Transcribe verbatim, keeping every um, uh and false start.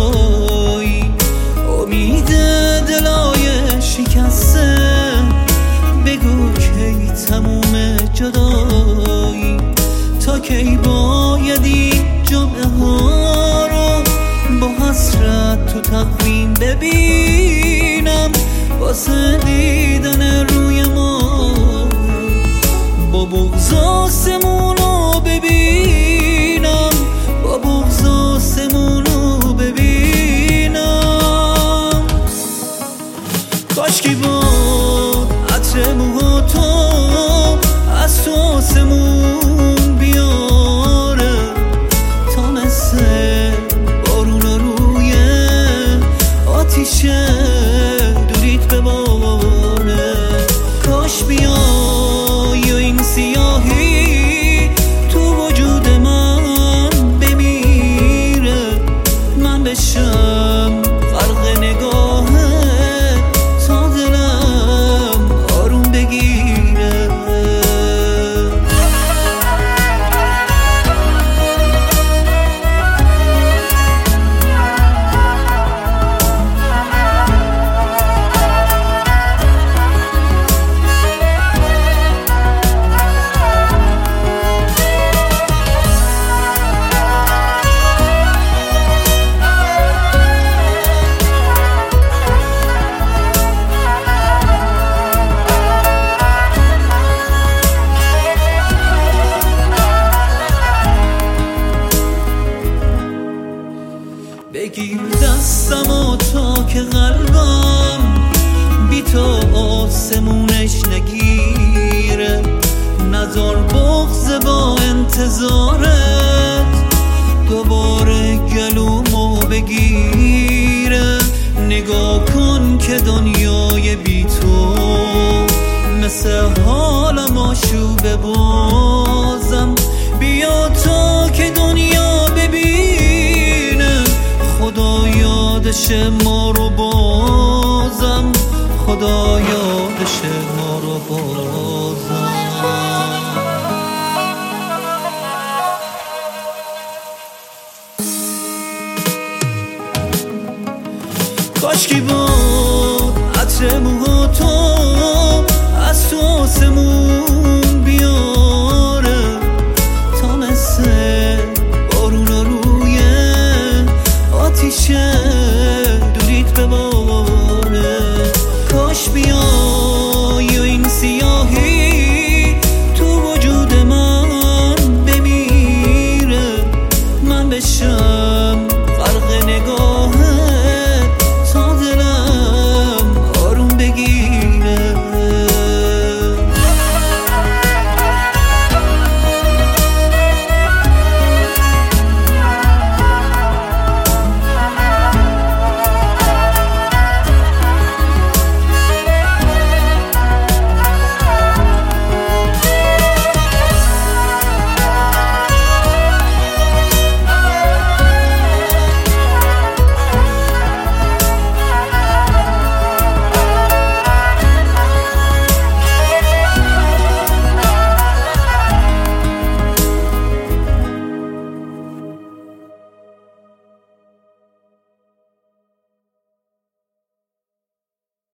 جدایی، امید دلای شکسته بگو کی تموم جدایی، تا کی بایدی جمعه ها رو با حسرت تو تقویم ببینم، واسه دیدن روی ما با بغض آسمون رو ببینم، با بغض آسمون رو ببینم. کاشکی بود عطر موها تو از تو آسمون بیاره، تا مثل بارون روی آتیش دوریت بباره. کاش بیای و این سیاهی تو وجود من بمیره، من بشم غرق نگاهه تا دلم آروم بگیره. بگیر دستمو تا که قلبم بی تو آسمونش نگیره، نذار بغض با انتظارت دوباره گلومو بگیره. نگاه کن که دنیای بی تو مثل حالم آشوبه بازم، بیا تا که دنیا ببینه خدا یادش ما رو بازم، خدا یادش ما رو بازم. کاشکی بود عطر موها تو از تو آسمون بیاره، تا مثل بارون روی آتیش دوریت بباره.